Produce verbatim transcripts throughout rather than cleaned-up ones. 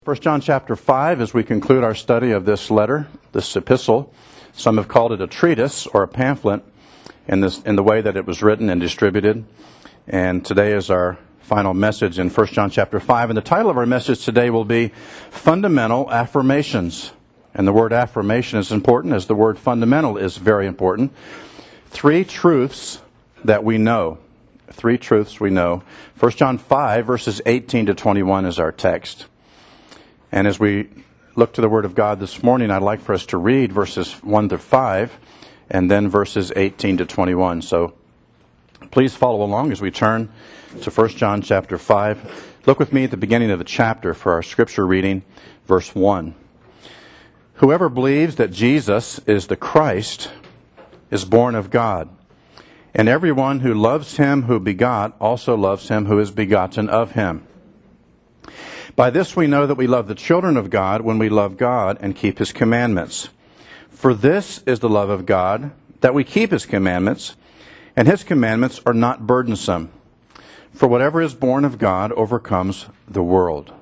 First John chapter five, as we conclude our study of this letter, this epistle. Some have called it a treatise or a pamphlet in this in the way that it was written and distributed. And today is our final message in First John chapter five. And the title of our message today will be Fundamental Affirmations. And the word affirmation is important, as the word fundamental is very important. Three truths that we know. Three truths we know. First John five, verses eighteen to twenty-one is our text. And as we look to the Word of God this morning, I'd like for us to read verses one to five and then verses eighteen to twenty-one. So please follow along as we turn to First John chapter five. Look with me at the beginning of the chapter for our scripture reading, verse one. Whoever believes that Jesus is the Christ is born of God. And everyone who loves him who begot also loves him who is begotten of him. By this we know that we love the children of God when we love God and keep his commandments. For this is the love of God, that we keep his commandments, and his commandments are not burdensome. For whatever is born of God overcomes the world.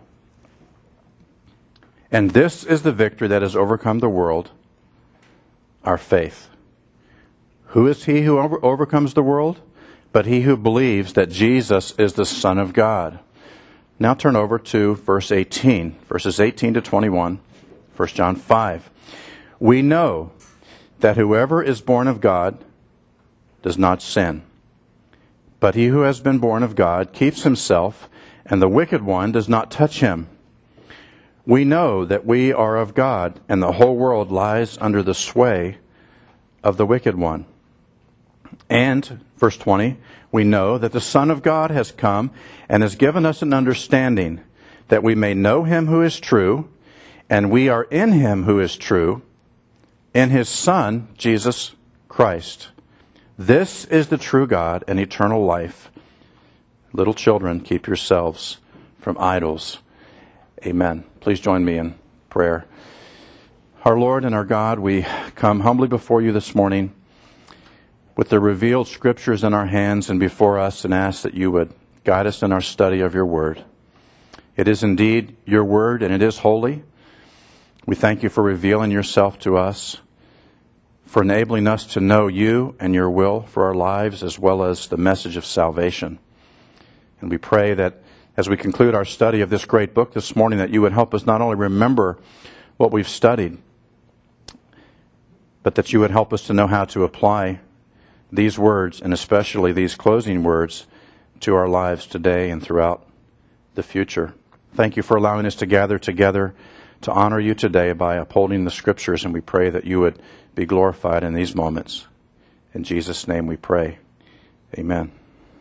And this is the victory that has overcome the world, our faith. Who is he who over- overcomes the world? But he who believes that Jesus is the Son of God. Now turn over to verse eighteen, verses eighteen to twenty-one, First John five. We know that whoever is born of God does not sin. But he who has been born of God keeps himself, and the wicked one does not touch him. We know that we are of God, and the whole world lies under the sway of the wicked one. And, verse twenty, we know that the Son of God has come and has given us an understanding that we may know him who is true, and we are in him who is true, in his Son, Jesus Christ. This is the true God and eternal life. Little children, keep yourselves from idols. Amen. Please join me in prayer. Our Lord and our God, we come humbly before you this morning with the revealed scriptures in our hands and before us, and ask that you would guide us in our study of your word. It is indeed your word, and it is holy. We thank you for revealing yourself to us, for enabling us to know you and your will for our lives, as well as the message of salvation. And we pray that as we conclude our study of this great book this morning, that you would help us not only remember what we've studied, but that you would help us to know how to apply these words, and especially these closing words, to our lives today and throughout the future. Thank you for allowing us to gather together to honor you today by upholding the scriptures, and we pray that you would be glorified in these moments. In Jesus' name we pray. Amen.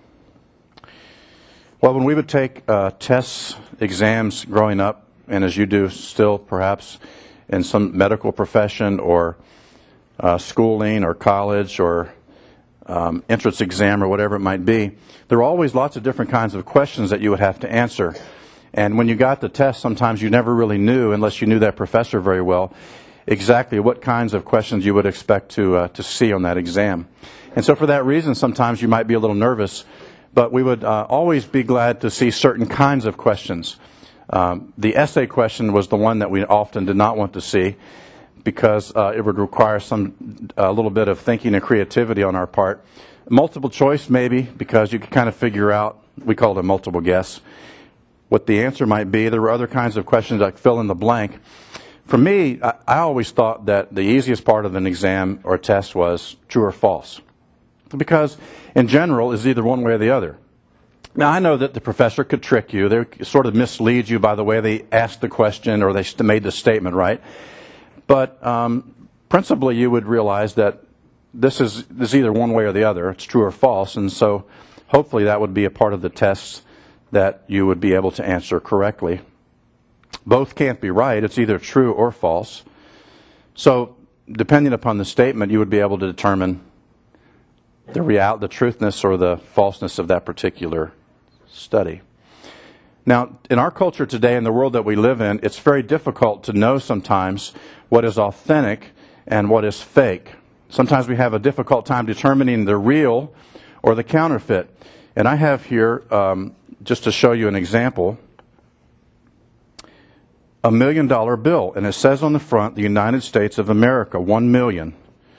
Well, when we would take uh, tests, exams growing up, and as you do still perhaps in some medical profession or uh, schooling or college or Um, entrance exam or whatever it might be, there are always lots of different kinds of questions that you would have to answer. And when you got the test, sometimes you never really knew, unless you knew that professor very well, exactly what kinds of questions you would expect to uh, to see on that exam. And so for that reason, sometimes you might be a little nervous, but we would uh, always be glad to see certain kinds of questions. Um, the essay question was the one that we often did not want to see, because uh, it would require some a little bit of thinking and creativity on our part. Multiple choice, maybe, because you could kind of figure out, we call it a multiple guess, what the answer might be. There were other kinds of questions like fill in the blank. For me, I, I always thought that the easiest part of an exam or test was true or false, because in general, it's either one way or the other. Now, I know that the professor could trick you. They sort of mislead you by the way they asked the question or they made the statement, right? But um, principally, you would realize that this is, this is either one way or the other. It's true or false. And so hopefully that would be a part of the tests that you would be able to answer correctly. Both can't be right. It's either true or false. So depending upon the statement, you would be able to determine the real, the truthness or the falseness of that particular study. Now, in our culture today, in the world that we live in, it's very difficult to know sometimes what is authentic and what is fake. Sometimes we have a difficult time determining the real or the counterfeit. And I have here, um, just to show you an example, a million dollar bill, and it says on the front, the United States of America, one million.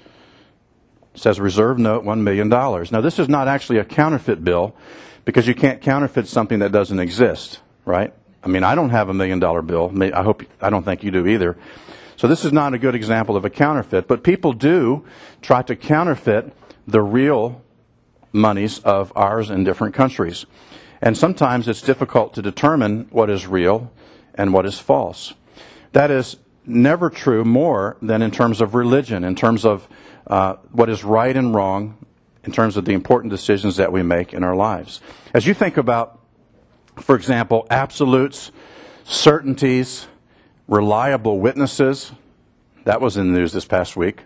It says reserve note, one million dollars. Now, this is not actually a counterfeit bill, because you can't counterfeit something that doesn't exist, right? I mean, I don't have a million dollar bill. I hope, I don't think you do either. So this is not a good example of a counterfeit, but people do try to counterfeit the real monies of ours in different countries. And sometimes it's difficult to determine what is real and what is false. That is never true more than in terms of religion, in terms of uh, what is right and wrong, in terms of the important decisions that we make in our lives. As you think about, for example, absolutes, certainties, reliable witnesses, that was in the news this past week.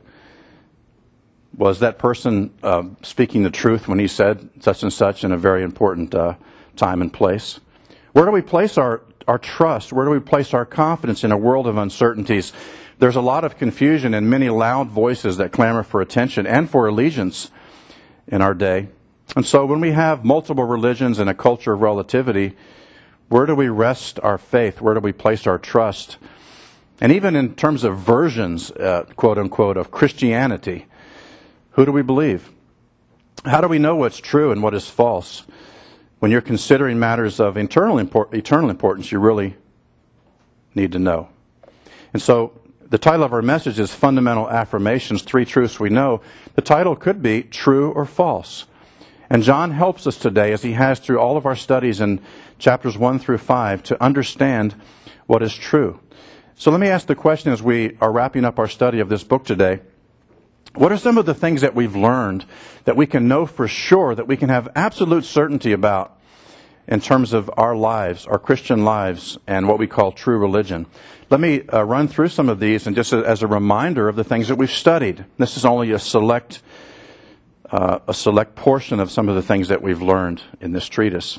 Was that person uh, speaking the truth when he said such and such in a very important uh, time and place? Where do we place our, our trust? Where do we place our confidence in a world of uncertainties? There's a lot of confusion and many loud voices that clamor for attention and for allegiance in our day. And so when we have multiple religions and a culture of relativity, where do we rest our faith? Where do we place our trust? And even in terms of versions, uh, quote unquote, of Christianity, who do we believe? How do we know what's true and what is false? When you're considering matters of eternal, import- eternal importance, you really need to know. And so the title of our message is Fundamental Affirmations, Three Truths We Know. The title could be True or False. And John helps us today, as he has through all of our studies in chapters one through five, to understand what is true. So let me ask the question as we are wrapping up our study of this book today. What are some of the things that we've learned that we can know for sure, that we can have absolute certainty about in terms of our lives, our Christian lives, and what we call true religion? Let me uh, run through some of these, and just as a reminder of the things that we've studied. This is only a select, uh, a select portion of some of the things that we've learned in this treatise.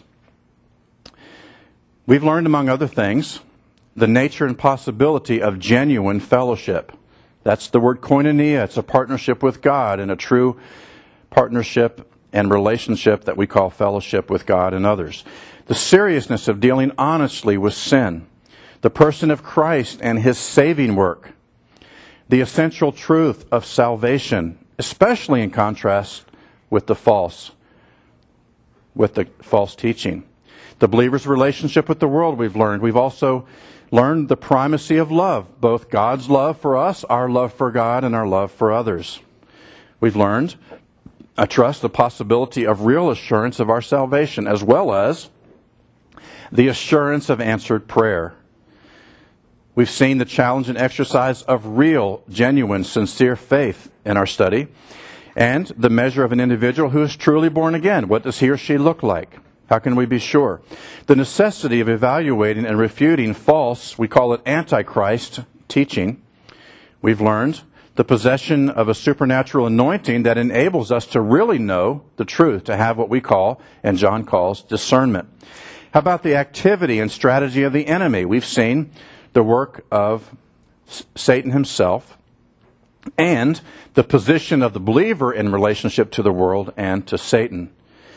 We've learned, among other things, the nature and possibility of genuine fellowship. That's the word koinonia. It's a partnership with God, and a true partnership and relationship that we call fellowship with God and others. The seriousness of dealing honestly with sin. The person of Christ and His saving work. The essential truth of salvation, especially in contrast with the false, with the false teaching. The believer's relationship with the world, we've learned. We've also learned the primacy of love, both God's love for us, our love for God, and our love for others. We've learned, I trust, the possibility of real assurance of our salvation, as well as the assurance of answered prayer. We've seen the challenge and exercise of real, genuine, sincere faith in our study, and the measure of an individual who is truly born again. What does he or she look like? How can we be sure? The necessity of evaluating and refuting false, we call it antichrist, teaching. We've learned the possession of a supernatural anointing that enables us to really know the truth, to have what we call, and John calls, discernment. How about the activity and strategy of the enemy? We've seen the work of Satan himself, and the position of the believer in relationship to the world and to Satan.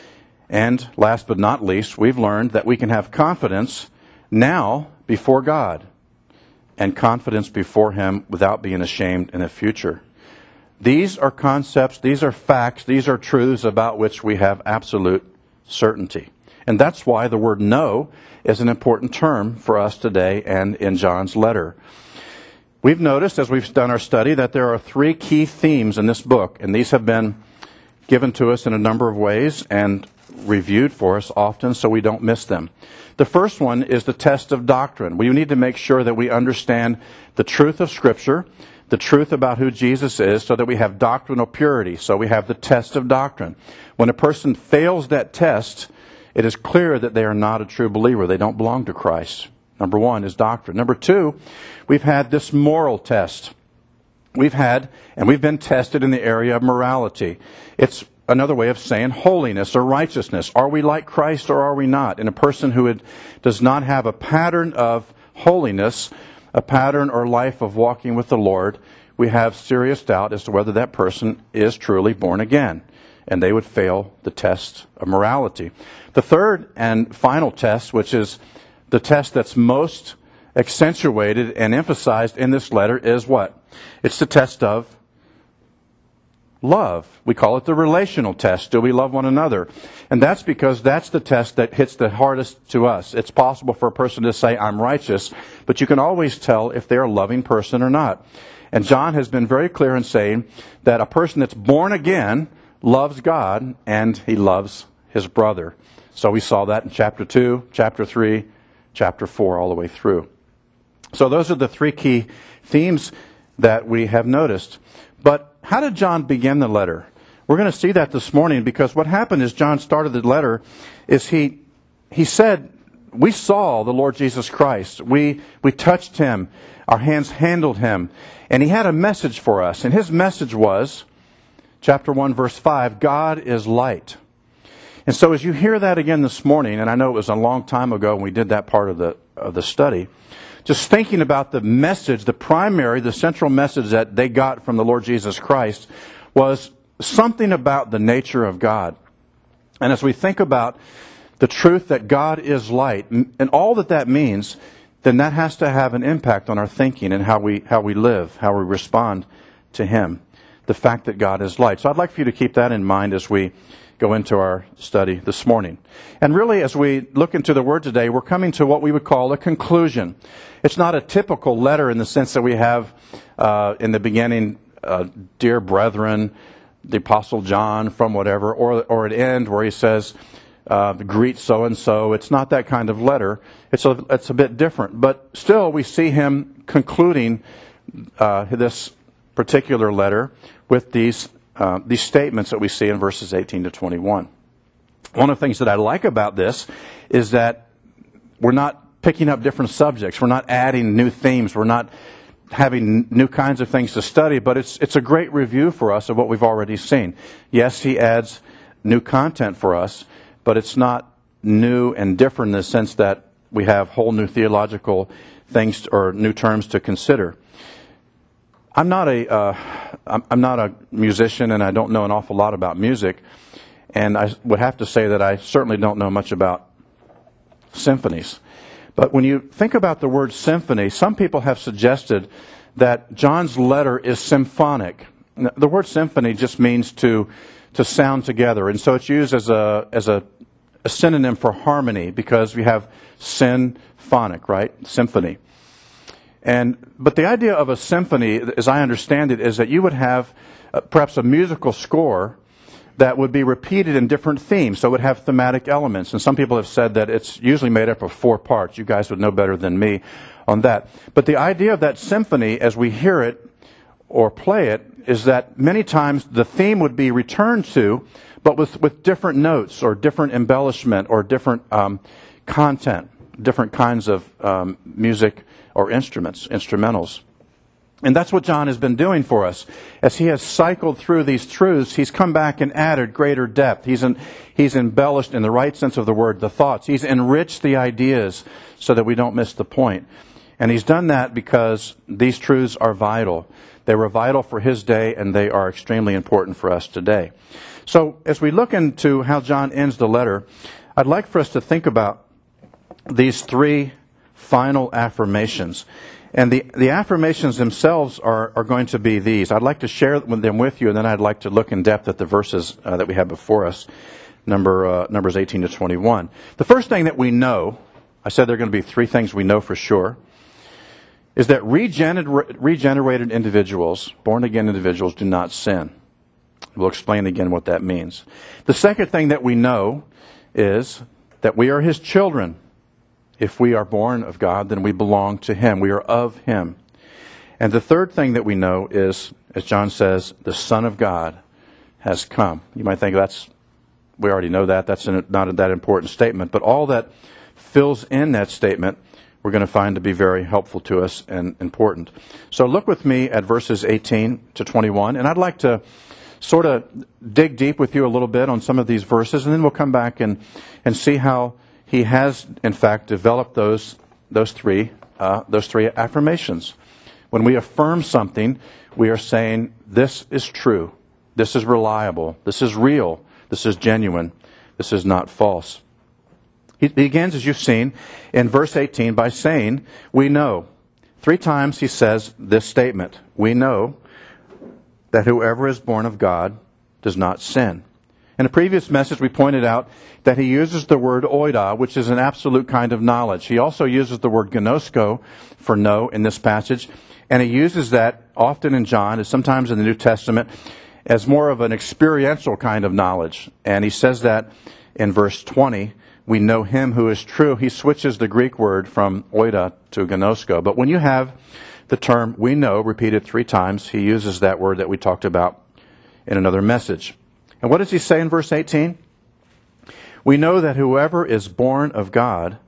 And last but not least, we've learned that we can have confidence now before God, and confidence before Him without being ashamed in the future. These are concepts, these are facts, these are truths about which we have absolute certainty. And that's why the word know is an important term for us today and in John's letter. We've noticed, as we've done our study, that there are three key themes in this book, and these have been given to us in a number of ways and reviewed for us often so we don't miss them. The first one is the test of doctrine. We need to make sure that we understand the truth of Scripture, the truth about who Jesus is, so that we have doctrinal purity. So we have the test of doctrine. When a person fails that test, it is clear that they are not a true believer. They don't belong to Christ. Number one is doctrine. Number two, we've had this moral test. We've had, and we've been tested in the area of morality. It's another way of saying holiness or righteousness. Are we like Christ or are we not? And a person who had, does not have a pattern of holiness, a pattern or life of walking with the Lord, we have serious doubt as to whether that person is truly born again. And they would fail the test of morality. The third and final test, which is the test that's most accentuated and emphasized in this letter is what? It's the test of love. We call it the relational test. Do we love one another? And that's because that's the test that hits the hardest to us. It's possible for a person to say, I'm righteous, but you can always tell if they're a loving person or not. And John has been very clear in saying that a person that's born again loves God and he loves his brother. So we saw that in chapter two, chapter three, chapter four, all the way through. So those are the three key themes that we have noticed. But how did John begin the letter? We're going to see that this morning, because what happened is John started the letter is he he said, we saw the Lord Jesus Christ. We we touched him. Our hands handled him. And he had a message for us. And his message was, chapter one, verse five, God is light. And so as you hear that again this morning, and I know it was a long time ago when we did that part of the of the study, just thinking about the message, the primary, the central message that they got from the Lord Jesus Christ was something about the nature of God. And as we think about the truth that God is light, and all that that means, then that has to have an impact on our thinking and how we how we live, how we respond to Him. The fact that God is light. So I'd like for you to keep that in mind as we go into our study this morning. And really, as we look into the Word today, we're coming to what we would call a conclusion. It's not a typical letter in the sense that we have uh, in the beginning, uh, dear brethren, the Apostle John from whatever, or or at end where he says, uh, greet so-and-so. It's not that kind of letter. It's a, it's a bit different. But still, we see him concluding uh, this particular letter with these Uh, these statements that we see in verses eighteen to twenty-one. One of the things that I like about this is that we're not picking up different subjects. We're not adding new themes. We're not having new kinds of things to study, but it's it's a great review for us of what we've already seen. Yes, he adds new content for us, but it's not new and different in the sense that we have whole new theological things or new terms to consider. I'm not a uh, I'm not a musician, and I don't know an awful lot about music, and I would have to say that I certainly don't know much about symphonies. But when you think about the word symphony, some people have suggested that John's letter is symphonic. The word symphony just means to to sound together, and so it's used as a as a, a synonym for harmony, because we have symphonic, right? Symphony. And but the idea of a symphony, as I understand it, is that you would have uh, perhaps a musical score that would be repeated in different themes, so it would have thematic elements. And some people have said that it's usually made up of four parts. You guys would know better than me on that. But the idea of that symphony, as we hear it or play it, is that many times the theme would be returned to, but with, with different notes or different embellishment or different um, content, different kinds of um, music or instruments, instrumentals. And that's what John has been doing for us. As he has cycled through these truths, he's come back and added greater depth. He's in, he's embellished, in the right sense of the word, the thoughts. He's enriched the ideas so that we don't miss the point. And he's done that because these truths are vital. They were vital for his day, and they are extremely important for us today. So as we look into how John ends the letter, I'd like for us to think about these three final affirmations. And the, the affirmations themselves are, are going to be these. I'd like to share them with you, and then I'd like to look in depth at the verses uh, that we have before us, number uh, Numbers eighteen to twenty-one. The first thing that we know, I said there are going to be three things we know for sure, is that regener- regenerated individuals, born-again individuals, do not sin. We'll explain again what that means. The second thing that we know is that we are His children. If we are born of God, then we belong to Him. We are of Him. And the third thing that we know is, as John says, the Son of God has come. You might think that's, we already know that. That's not that important statement. But all that fills in that statement, we're going to find to be very helpful to us and important. So look with me at verses eighteen to twenty-one. And I'd like to sort of dig deep with you a little bit on some of these verses. And then we'll come back and, and see how he has, in fact, developed those those three uh, those three affirmations. When we affirm something, we are saying this is true, this is reliable, this is real, this is genuine, this is not false. He begins, as you've seen, in verse eighteen by saying, we know. Three times he says this statement, we know that whoever is born of God does not sin. In a previous message, we pointed out that he uses the word oida, which is an absolute kind of knowledge. He also uses the word gnosko for know in this passage, and he uses that often in John, and sometimes in the New Testament, as more of an experiential kind of knowledge. And he says that in verse twenty, we know him who is true. He switches the Greek word from oida to gnosko. But when you have the term we know repeated three times, he uses that word that we talked about in another message. And what does he say in verse eighteen? We know that whoever is born of God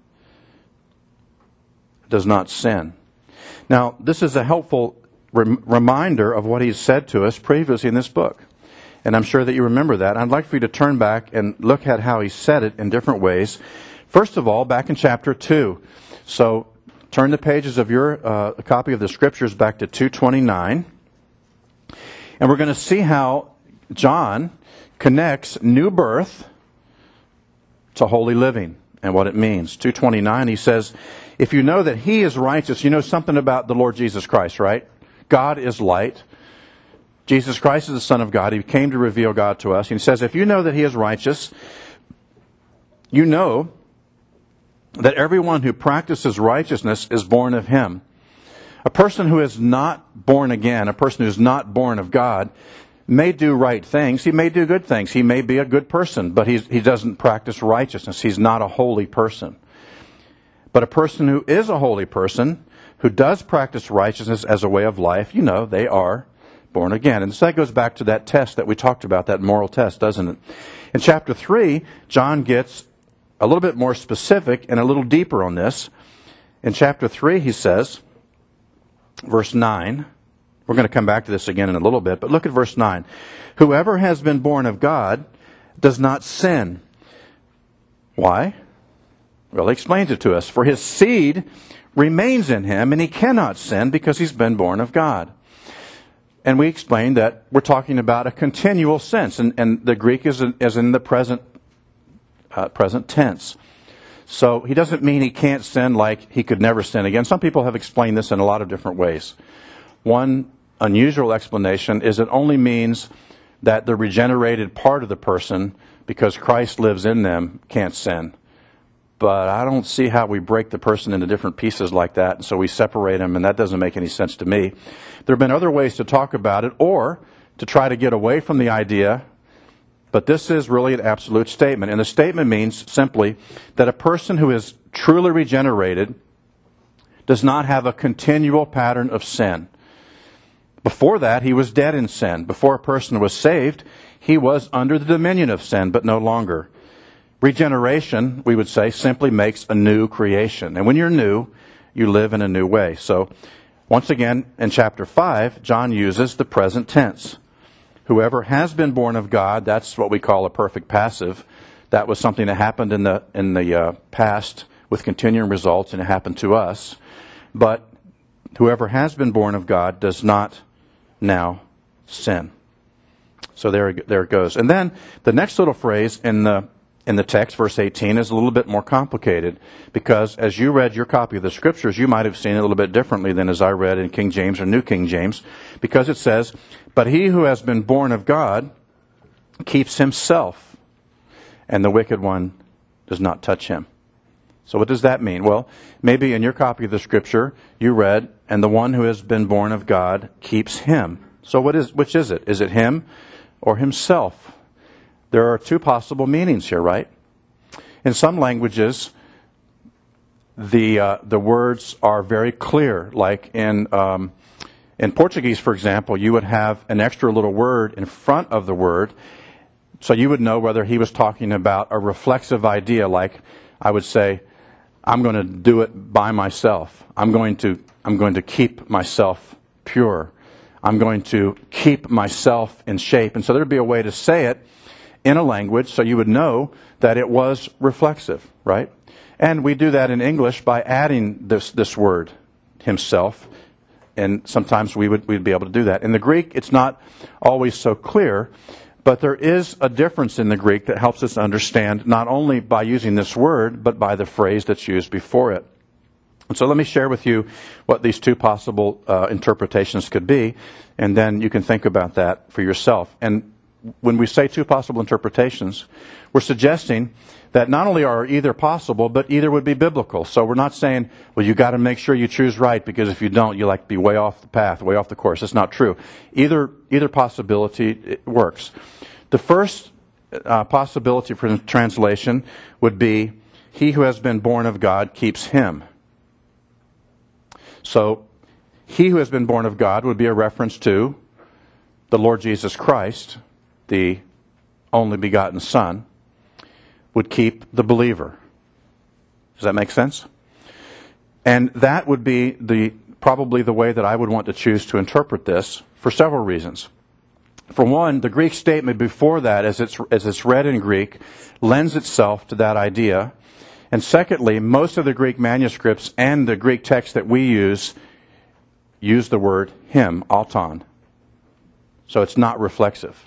does not sin. Now, this is a helpful rem- reminder of what he's said to us previously in this book. And I'm sure that you remember that. I'd like for you to turn back and look at how he said it in different ways. First of all, back in chapter two. So, turn the pages of your uh, copy of the Scriptures back to two twenty-nine. And we're going to see how John connects new birth to holy living and what it means. two twenty-nine, he says, if you know that he is righteous, you know something about the Lord Jesus Christ, right? God is light. Jesus Christ is the Son of God. He came to reveal God to us. And he says, if you know that he is righteous, you know that everyone who practices righteousness is born of him. A person who is not born again, a person who is not born of God, may do right things. He may do good things. He may be a good person, but he's, he doesn't practice righteousness. He's not a holy person. But a person who is a holy person, who does practice righteousness as a way of life, you know, they are born again. And so that goes back to that test that we talked about, that moral test, doesn't it? In chapter three, John gets a little bit more specific and a little deeper on this. In chapter three, he says, verse nine, we're going to come back to this again in a little bit, but look at verse nine. Whoever has been born of God does not sin. Why? Well, he explains it to us. For his seed remains in him, and he cannot sin because he's been born of God. And we explained that we're talking about a continual sense, and, and the Greek is in, is in the present uh, present tense. So he doesn't mean he can't sin like he could never sin again. Some people have explained this in a lot of different ways. One unusual explanation is it only means that the regenerated part of the person, because Christ lives in them, can't sin. But I don't see how we break the person into different pieces like that, and so we separate them, and that doesn't make any sense to me. There have been other ways to talk about it, or to try to get away from the idea, but this is really an absolute statement. And the statement means simply that a person who is truly regenerated does not have a continual pattern of sin. Before that, he was dead in sin. Before a person was saved, he was under the dominion of sin, but no longer. Regeneration, we would say, simply makes a new creation. And when you're new, you live in a new way. So, once again, in chapter five, John uses the present tense. Whoever has been born of God, that's what we call a perfect passive. That was something that happened in the in the uh, past with continuing results, and it happened to us. But whoever has been born of God does not now sin. So there, there it goes. And then the next little phrase in the in the text, verse eighteen, is a little bit more complicated, because as you read your copy of the Scriptures, you might have seen it a little bit differently than as I read in King James or New King James, because it says, but he who has been born of God keeps himself, and the wicked one does not touch him. So what does that mean? Well, maybe in your copy of the Scripture, you read, and the one who has been born of God keeps him. So what is, which is it? Is it him or himself? There are two possible meanings here, right? In some languages, the uh, the words are very clear. Like in um, in Portuguese, for example, you would have an extra little word in front of the word, so you would know whether he was talking about a reflexive idea. Like I would say, "I'm going to do it by myself. I'm going to I'm going to keep myself pure. I'm going to keep myself in shape." And so there'd be a way to say it in a language, so you would know that it was reflexive, right? And we do that in English by adding this this word, himself, and sometimes we would we'd be able to do that. In the Greek, it's not always so clear, But there is a difference in the Greek that helps us understand not only by using this word, but by the phrase that's used before it. And so let me share with you what these two possible uh, interpretations could be, and then you can think about that for yourself. And when we say two possible interpretations, we're suggesting that not only are either possible, but either would be biblical. So we're not saying, well, you got to make sure you choose right, because if you don't, you like to be way off the path, way off the course. It's not true. Either either possibility it works. The first uh, possibility for translation would be, he who has been born of God keeps him. So, he who has been born of God would be a reference to the Lord Jesus Christ, the only begotten Son, would keep the believer. Does that make sense? And that would be the probably the way that I would want to choose to interpret this for several reasons. For one, the Greek statement before that, as it's, as it's read in Greek, lends itself to that idea. And secondly, most of the Greek manuscripts and the Greek text that we use use the word him, auton. So it's not reflexive.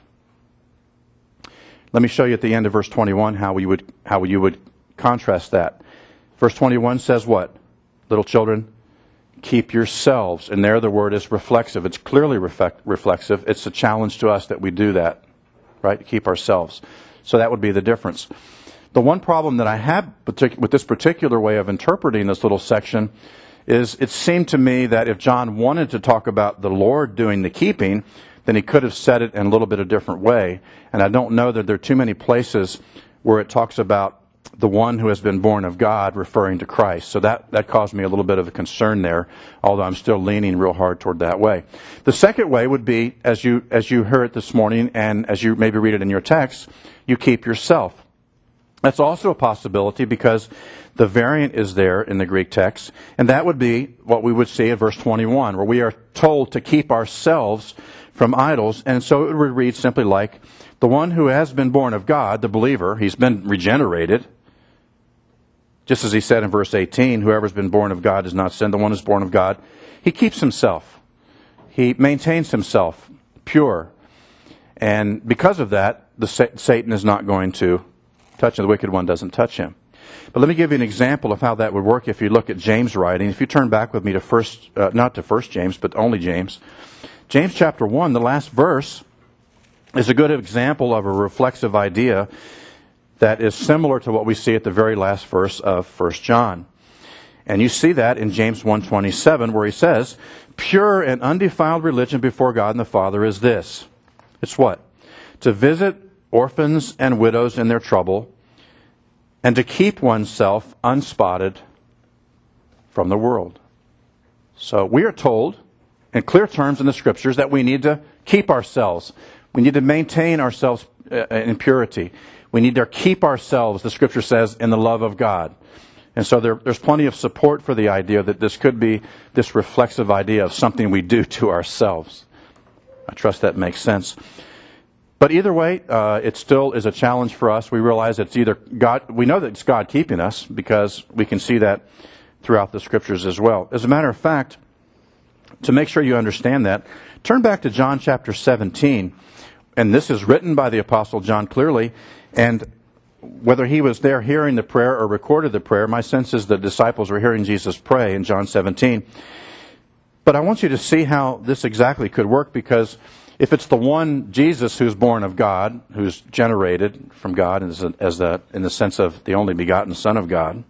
Let me show you at the end of verse twenty-one how we would how you would contrast that. Verse twenty-one says what? Little children, keep yourselves. And there the word is reflexive. It's clearly reflect, reflexive. It's a challenge to us that we do that, right? Keep ourselves. So that would be the difference. The one problem that I have with this particular way of interpreting this little section is it seemed to me that if John wanted to talk about the Lord doing the keeping, then he could have said it in a little bit of a different way. And I don't know that there are too many places where it talks about the one who has been born of God referring to Christ. So that, that caused me a little bit of a concern there, although I'm still leaning real hard toward that way. The second way would be, as you, as you heard it this morning, and as you maybe read it in your text, you keep yourself. That's also a possibility because the variant is there in the Greek text, and that would be what we would see in verse twenty-one, where we are told to keep ourselves from idols. And so it would read simply like, the one who has been born of God, the believer, he's been regenerated, just as he said in verse eighteen, whoever's been born of God does not sin. The one who's born of God, he keeps himself. He maintains himself pure. And because of that, the Satan is not going to touch him. The wicked one doesn't touch him. But let me give you an example of how that would work if you look at James' writing. If you turn back with me to first, uh, not to First James, but only James. James chapter one, the last verse, is a good example of a reflexive idea that is similar to what we see at the very last verse of First John. And you see that in James one twenty-seven, where he says, pure and undefiled religion before God and the Father is this. It's what? To visit orphans and widows in their trouble, and to keep oneself unspotted from the world. So we are told in clear terms in the Scriptures that we need to keep ourselves. We need to maintain ourselves in purity. We need to keep ourselves, the Scripture says, in the love of God. And so there, there's plenty of support for the idea that this could be this reflexive idea of something we do to ourselves. I trust that makes sense. But either way, uh, it still is a challenge for us. We realize it's either God, we know that it's God keeping us because we can see that throughout the Scriptures as well. As a matter of fact, to make sure you understand that, turn back to John chapter seventeen. And this is written by the Apostle John clearly. And whether he was there hearing the prayer or recorded the prayer, my sense is the disciples were hearing Jesus pray in John seventeen. But I want you to see how this exactly could work, because if it's the one Jesus who's born of God, who's generated from God as, a, as the, in the sense of the only begotten Son of God,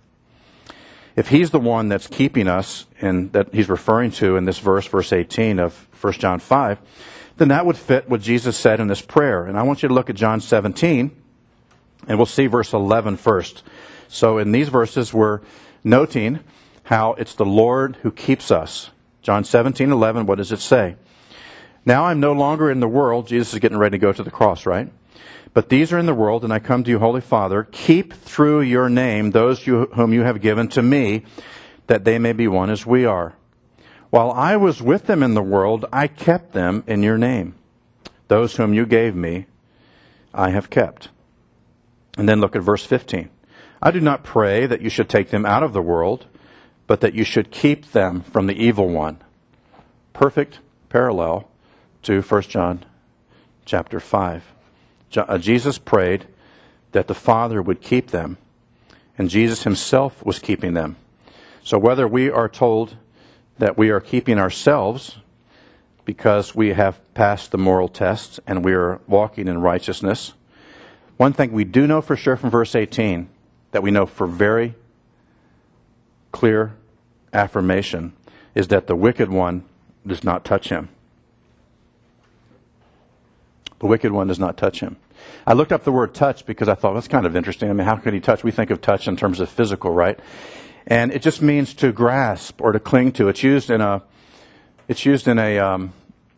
if he's the one that's keeping us, and that he's referring to in this verse, verse eighteen of First John five, then that would fit what Jesus said in this prayer. And I want you to look at John seventeen, and we'll see verse eleven first. So in these verses, we're noting how it's the Lord who keeps us. John seventeen eleven, what does it say? Now I'm no longer in the world. Jesus is getting ready to go to the cross, right? But these are in the world, and I come to you, Holy Father. Keep through your name those you, whom you have given to me, that they may be one as we are. While I was with them in the world, I kept them in your name. Those whom you gave me, I have kept. And then look at verse fifteen. I do not pray that you should take them out of the world, but that you should keep them from the evil one. Perfect parallel to First John chapter five. Jesus prayed that the Father would keep them, and Jesus himself was keeping them. So whether we are told that we are keeping ourselves because we have passed the moral test and we are walking in righteousness, one thing we do know for sure from verse eighteen, that we know for very clear affirmation, is that the wicked one does not touch him. The wicked one does not touch him. I looked up the word touch because I thought, that's kind of interesting. I mean, how could he touch? We think of touch in terms of physical, right? And it just means to grasp or to cling to. It's used in a, it's used in a, um,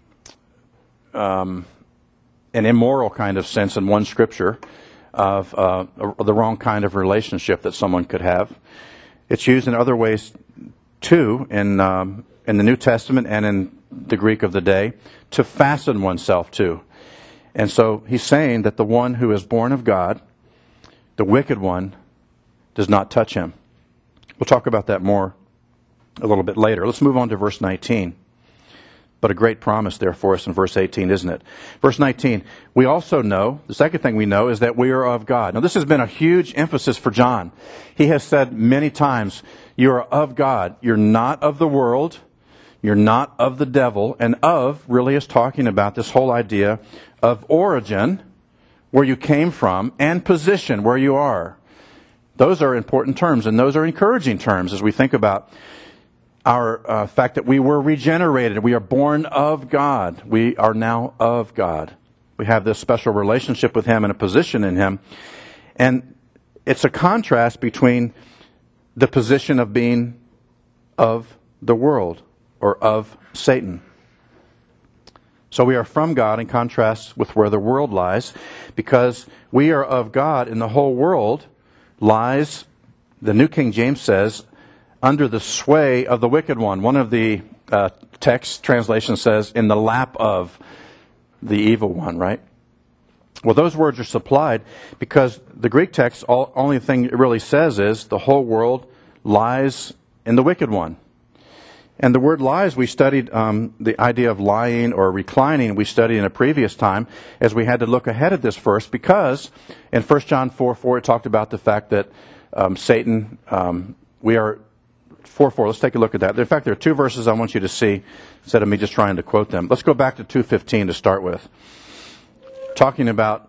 um, an immoral kind of sense in one scripture of uh, the wrong kind of relationship that someone could have. It's used in other ways too, in um, in the New Testament and in the Greek of the day, to fasten oneself to. And so he's saying that the one who is born of God, the wicked one, does not touch him. We'll talk about that more a little bit later. Let's move on to verse nineteen. But a great promise there for us in verse eighteen, isn't it? Verse nineteen, we also know, the second thing we know is that we are of God. Now this has been a huge emphasis for John. He has said many times, you are of God. You're not of the world. You're not of the devil. And of really is talking about this whole idea of origin, where you came from, and position, where you are. Those are important terms, and those are encouraging terms as we think about our uh, fact that we were regenerated. We are born of God. We are now of God. We have this special relationship with Him and a position in Him. And it's a contrast between the position of being of the world or of Satan. So we are from God in contrast with where the world lies, because we are of God and the whole world lies, the New King James says, under the sway of the wicked one. One of the uh, text translations says, in the lap of the evil one, right? Well, those words are supplied because the Greek text, all, only thing it really says is the whole world lies in the wicked one. And the word lies, we studied um, the idea of lying or reclining, we studied in a previous time, as we had to look ahead at this verse, because in First John four four it talked about the fact that um, Satan, um, we are, four four, let's take a look at that. In fact, there are two verses I want you to see, instead of me just trying to quote them. Let's go back to two fifteen to start with. Talking about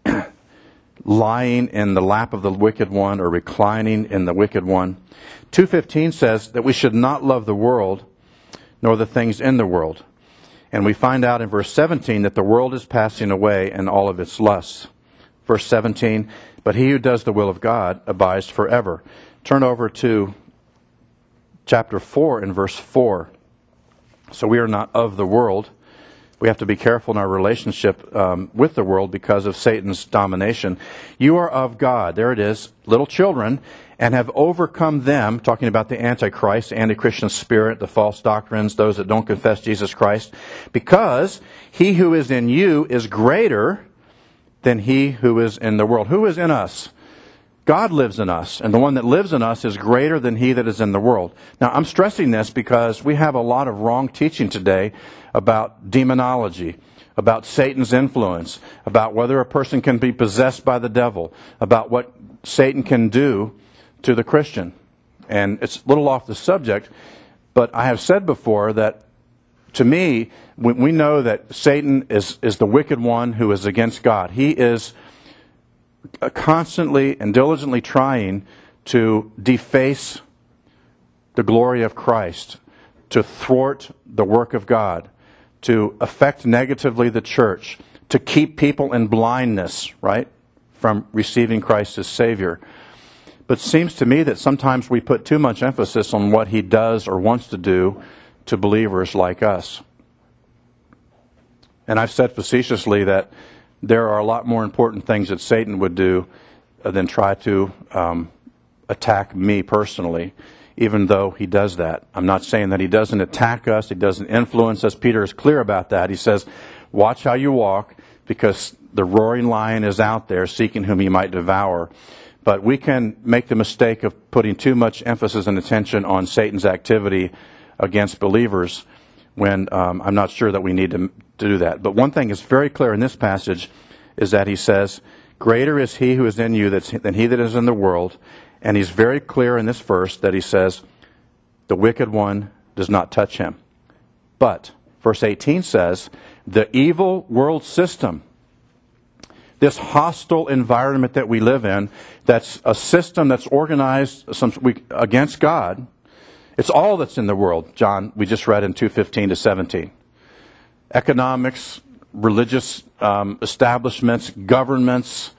lying in the lap of the wicked one or reclining in the wicked one. two fifteen says that we should not love the world nor the things in the world. And we find out in verse seventeen that the world is passing away and all of its lusts. Verse seventeen, but he who does the will of God abides forever. Turn over to chapter four and verse four. So we are not of the world. We have to be careful in our relationship um, with the world because of Satan's domination. You are of God. There it is, little children, and have overcome them, talking about the Antichrist, anti-Christian spirit, the false doctrines, those that don't confess Jesus Christ, because he who is in you is greater than he who is in the world. Who is in us? God lives in us, and the one that lives in us is greater than he that is in the world. Now, I'm stressing this because we have a lot of wrong teaching today about demonology, about Satan's influence, about whether a person can be possessed by the devil, about what Satan can do to the Christian. And it's a little off the subject, but I have said before that to me, we know that Satan is, is the wicked one who is against God. He is constantly and diligently trying to deface the glory of Christ, to thwart the work of God, to affect negatively the church, to keep people in blindness, right, from receiving Christ as Savior. But it seems to me that sometimes we put too much emphasis on what he does or wants to do to believers like us. And I've said facetiously that there are a lot more important things that Satan would do than try to um, attack me personally, even though he does that. I'm not saying that he doesn't attack us, he doesn't influence us. Peter is clear about that. He says, watch how you walk, because the roaring lion is out there seeking whom he might devour. But we can make the mistake of putting too much emphasis and attention on Satan's activity against believers when um, I'm not sure that we need to, to do that. But one thing is very clear in this passage, is that he says, greater is he who is in you than he that is in the world. And he's very clear in this verse that he says, the wicked one does not touch him. But, verse eighteen says, the evil world system, this hostile environment that we live in, that's a system that's organized some, we, against God, it's all that's in the world. John, we just read in two fifteen to seventeen. Economics, religious um, establishments, governments,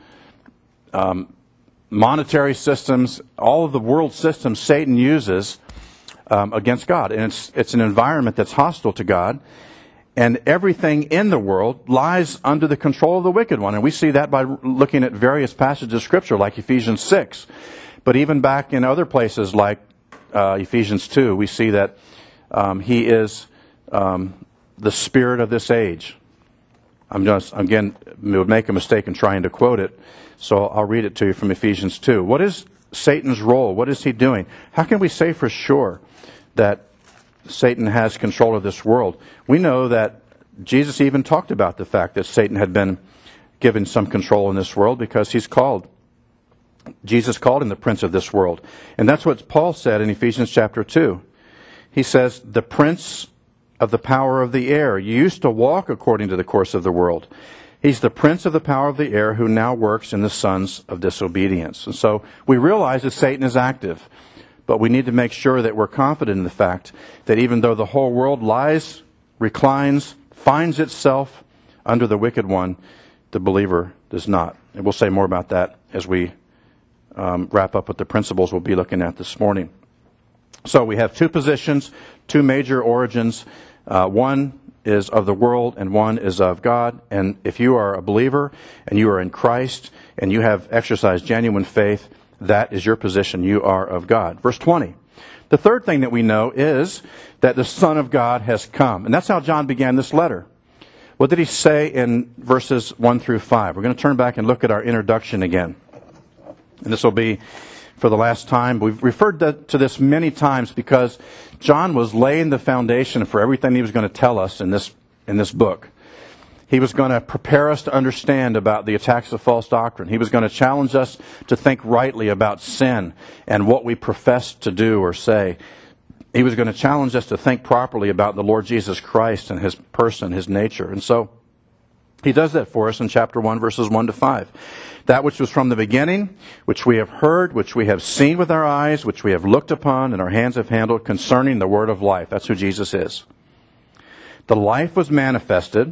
um, monetary systems, all of the world systems Satan uses um, against God. And it's, it's an environment that's hostile to God. And everything in the world lies under the control of the wicked one. And we see that by looking at various passages of Scripture like Ephesians six. But even back in other places like uh, Ephesians two, we see that um, he is um, the spirit of this age. I'm just, again, would make a mistake in trying to quote it, so I'll read it to you from Ephesians two. What is Satan's role? What is he doing? How can we say for sure that Satan has control of this world? We know that Jesus even talked about the fact that Satan had been given some control in this world because he's called, Jesus called him the prince of this world. And that's what Paul said in Ephesians chapter two. He says, the prince of the power of the air. You used to walk according to the course of the world. He's the prince of the power of the air who now works in the sons of disobedience. And so we realize that Satan is active, but we need to make sure that we're confident in the fact that even though the whole world lies, reclines, finds itself under the wicked one, the believer does not. And we'll say more about that as we um, wrap up with the principles we'll be looking at this morning. So we have two positions, two major origins. Uh, one is of the world and one is of God. And if you are a believer and you are in Christ and you have exercised genuine faith, that is your position. You are of God. Verse twenty. The third thing that we know is that the Son of God has come. And that's how John began this letter. What did he say in verses one through five? We're going to turn back and look at our introduction again. And this will be for the last time. We've referred to this many times because John was laying the foundation for everything he was going to tell us in this, in this book. He was going to prepare us to understand about the attacks of false doctrine. He was going to challenge us to think rightly about sin and what we profess to do or say. He was going to challenge us to think properly about the Lord Jesus Christ and his person, his nature. And so he does that for us in chapter one, verses one to five. That which was from the beginning, which we have heard, which we have seen with our eyes, which we have looked upon and our hands have handled concerning the word of life. That's who Jesus is. The life was manifested,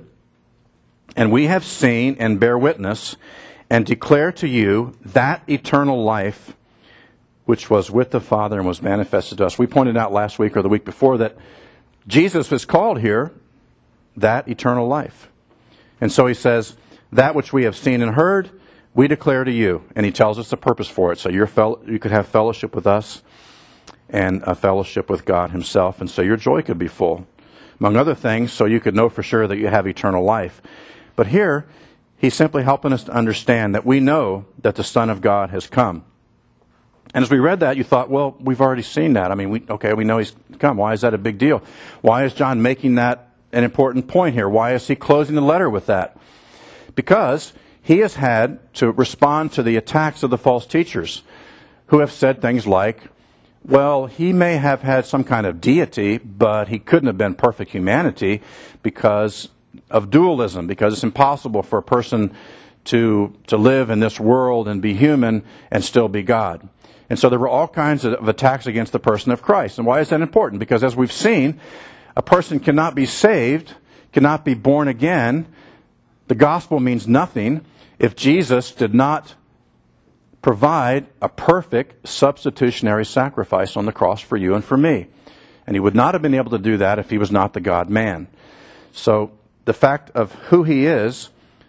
and we have seen and bear witness and declare to you that eternal life which was with the Father and was manifested to us. We pointed out last week or the week before that Jesus was called here that eternal life. And so he says, that which we have seen and heard, we declare to you. And he tells us the purpose for it. So your fel- you could have fellowship with us and a fellowship with God himself. And so your joy could be full. Among other things, so you could know for sure that you have eternal life. But here, he's simply helping us to understand that we know that the Son of God has come. And as we read that, you thought, well, we've already seen that. I mean, we, okay, we know he's come. Why is that a big deal? Why is John making that an important point here? Why is he closing the letter with that? Because he has had to respond to the attacks of the false teachers who have said things like, well, he may have had some kind of deity, but he couldn't have been perfect humanity because of dualism, because it's impossible for a person to, to live in this world and be human and still be God. And so there were all kinds of attacks against the person of Christ. And why is that important? Because as we've seen, a person cannot be saved, cannot be born again. The gospel means nothing if Jesus did not provide a perfect substitutionary sacrifice on the cross for you and for me. And he would not have been able to do that if he was not the God-man. So the fact of who he is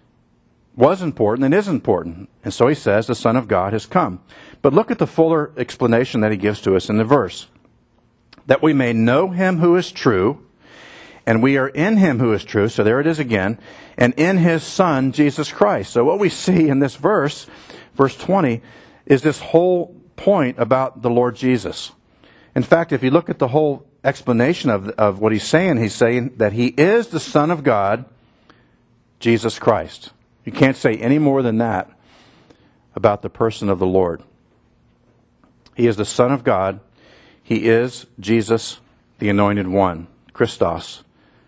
was important and is important. And so he says the Son of God has come. But look at the fuller explanation that he gives to us in the verse. That we may know him who is true, and we are in him who is true, so there it is again, and in his Son, Jesus Christ. So what we see in this verse, verse twenty, is this whole point about the Lord Jesus. In fact, if you look at the whole explanation of, of what he's saying, he's saying that he is the Son of God, Jesus Christ. You can't say any more than that about the person of the Lord. He is the Son of God. He is Jesus, the Anointed One, Christos.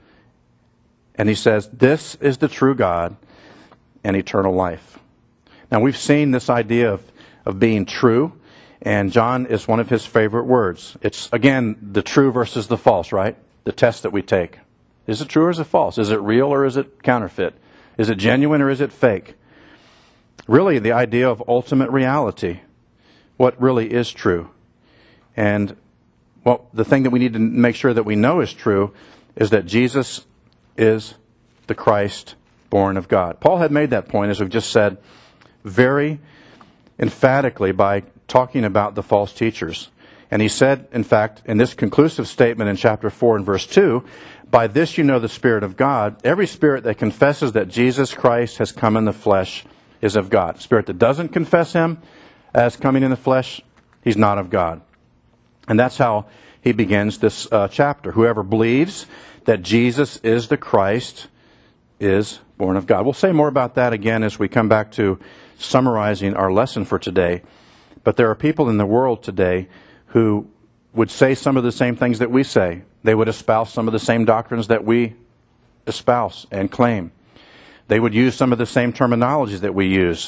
And he says, this is the true God and eternal life. Now, we've seen this idea of, of being true, and John is one of his favorite words. It's, again, the true versus the false, right? The test that we take. Is it true or is it false? Is it real or is it counterfeit? Is it genuine or is it fake? Really, the idea of ultimate reality. What really is true. And, well, the thing that we need to make sure that we know is true is that Jesus is the Christ born of God. Paul had made that point, as we've just said, very emphatically by talking about the false teachers. And he said, in fact, in this conclusive statement in chapter four and verse two, by this you know the Spirit of God. Every spirit that confesses that Jesus Christ has come in the flesh is of God. Spirit that doesn't confess him as coming in the flesh, he's not of God. And that's how he begins this uh, chapter. Whoever believes that Jesus is the Christ is born of God. We'll say more about that again as we come back to summarizing our lesson for today. But there are people in the world today who would say some of the same things that we say. They would espouse some of the same doctrines that we espouse and claim. They would use some of the same terminologies that we use.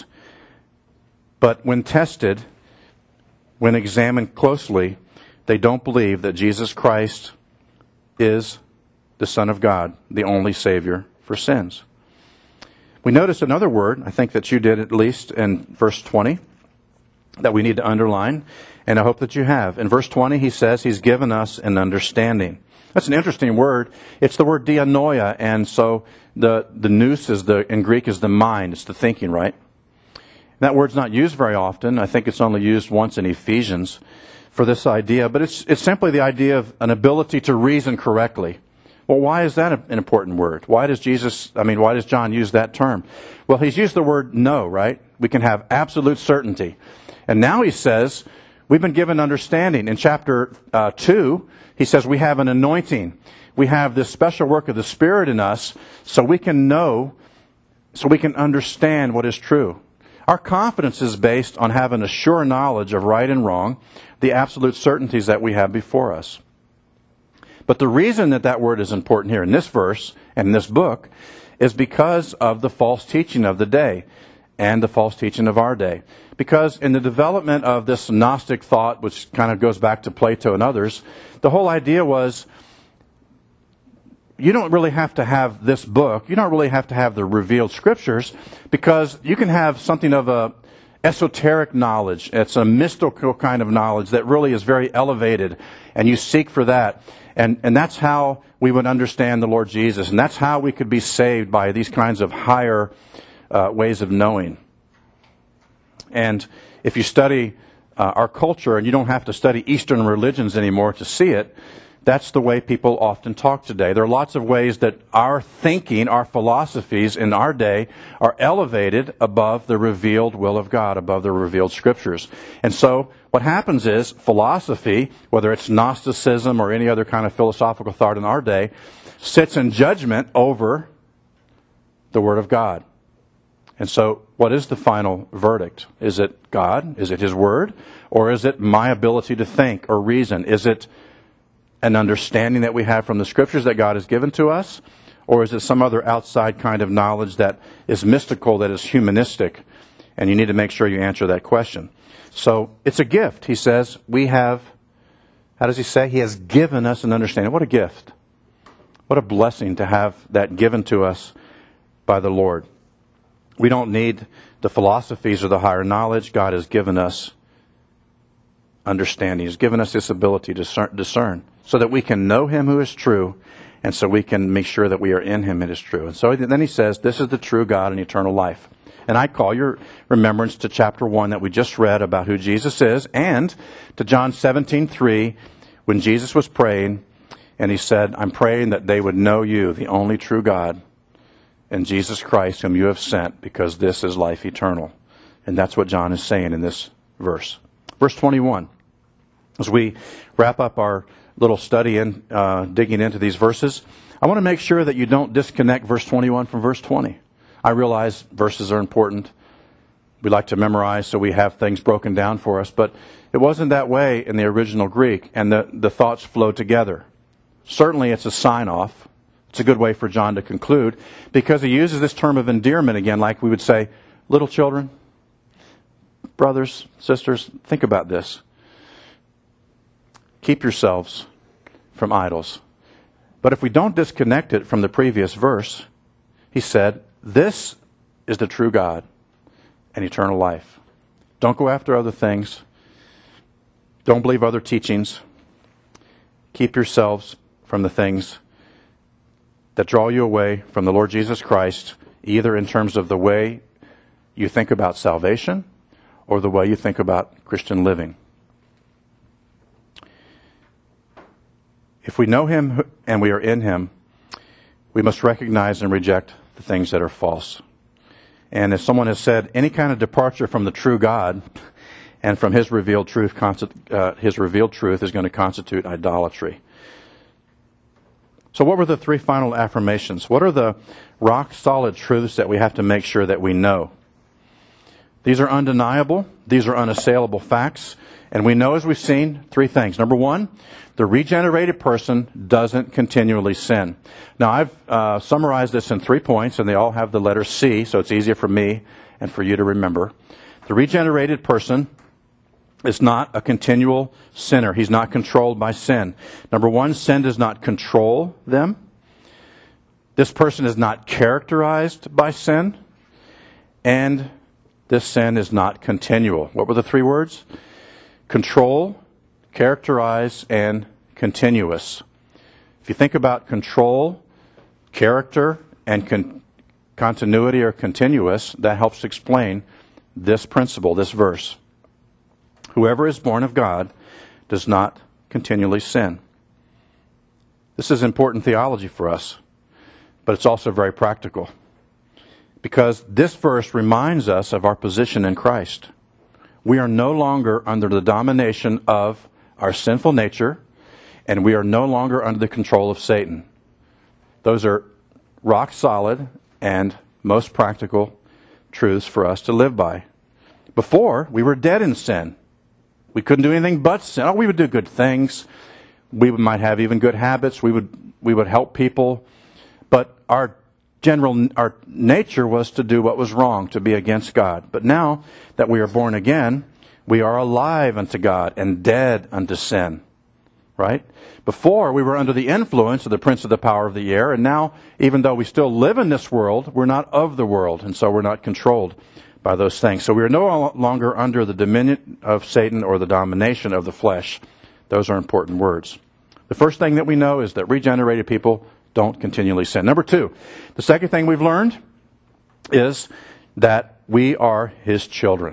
But when tested, when examined closely, they don't believe that Jesus Christ is the Son of God, the only Savior for sins. We notice another word, I think that you did at least in verse twenty, that we need to underline, and I hope that you have. In verse twenty, he says he's given us an understanding. That's an interesting word. It's the word dianoia, and so the, the nous is the, in Greek is the mind, it's the thinking, right? That word's not used very often. I think it's only used once in Ephesians for this idea, but it's, it's simply the idea of an ability to reason correctly. Well, why is that an important word? Why does Jesus, I mean, why does John use that term? Well, he's used the word know, right? We can have absolute certainty. And now he says, we've been given understanding. In chapter uh, two, he says we have an anointing. We have this special work of the Spirit in us so we can know, so we can understand what is true. Our confidence is based on having a sure knowledge of right and wrong, the absolute certainties that we have before us. But the reason that that word is important here in this verse and in this book is because of the false teaching of the day and the false teaching of our day. Because in the development of this Gnostic thought, which kind of goes back to Plato and others, the whole idea was you don't really have to have this book. You don't really have to have the revealed scriptures, because you can have something of a esoteric knowledge. It's a mystical kind of knowledge that really is very elevated, and you seek for that. And, and that's how we would understand the Lord Jesus, and that's how we could be saved by these kinds of higher uh, ways of knowing. And if you study uh, our culture, and you don't have to study Eastern religions anymore to see it, that's the way people often talk today. There are lots of ways that our thinking, our philosophies in our day are elevated above the revealed will of God, above the revealed scriptures. And so what happens is philosophy, whether it's Gnosticism or any other kind of philosophical thought in our day, sits in judgment over the Word of God. And so what is the final verdict? Is it God? Is it His Word? Or is it my ability to think or reason? Is it an understanding that we have from the Scriptures that God has given to us? Or is it some other outside kind of knowledge that is mystical, that is humanistic? And you need to make sure you answer that question. So it's a gift. He says we have, how does he say? He has given us an understanding. What a gift. What a blessing to have that given to us by the Lord. We don't need the philosophies or the higher knowledge. God has given us understanding. He's given us this ability to discern so that we can know Him who is true, and so we can make sure that we are in Him and is true. And so then he says, this is the true God and eternal life. And I call your remembrance to chapter one that we just read about who Jesus is, and to John seventeen three, when Jesus was praying, and He said, I'm praying that they would know You, the only true God, and Jesus Christ, whom You have sent, because this is life eternal. And that's what John is saying in this verse. Verse twenty-one. As we wrap up our little study in uh, digging into these verses, I want to make sure that you don't disconnect verse twenty-one from verse twenty. I realize verses are important. We like to memorize, so we have things broken down for us. But it wasn't that way in the original Greek, and the, the thoughts flow together. Certainly it's a sign-off. It's a good way for John to conclude, because he uses this term of endearment again, like we would say, little children, brothers, sisters, think about this. Keep yourselves from idols. But if we don't disconnect it from the previous verse, he said, this is the true God and eternal life. Don't go after other things. Don't believe other teachings. Keep yourselves from the things that draw you away from the Lord Jesus Christ, either in terms of the way you think about salvation or the way you think about Christian living. If we know Him and we are in Him, we must recognize and reject the things that are false. And as someone has said, any kind of departure from the true God and from His revealed truth, uh, His revealed truth is going to constitute idolatry. So what were the three final affirmations? What are the rock-solid truths that we have to make sure that we know? These are undeniable. These are unassailable facts. And we know, as we've seen, three things. Number one, the regenerated person doesn't continually sin. Now, I've uh, summarized this in three points, and they all have the letter C, so it's easier for me and for you to remember. The regenerated person is not a continual sinner. He's not controlled by sin. Number one, sin does not control them. This person is not characterized by sin. And this sin is not continual. What were the three words? Control, characterize, and continuous. If you think about control, character, and con- continuity or continuous, that helps explain this principle, this verse. Whoever is born of God does not continually sin. This is important theology for us, but it's also very practical. Because this verse reminds us of our position in Christ. We are no longer under the domination of our sinful nature, and we are no longer under the control of Satan. Those are rock solid and most practical truths for us to live by. Before, we were dead in sin. We couldn't do anything but sin. Oh, we would do good things. We might have even good habits. We would we would help people. But our general our nature was to do what was wrong, to be against God. But now that we are born again, we are alive unto God and dead unto sin. Right? Before, we were under the influence of the prince of the power of the air, and now, even though we still live in this world, we're not of the world, and so we're not controlled by those things. So we are no longer under the dominion of Satan or the domination of the flesh. Those are important words. The first thing that we know is that regenerated people don't continually sin. Number two, the second thing we've learned is that we are His children.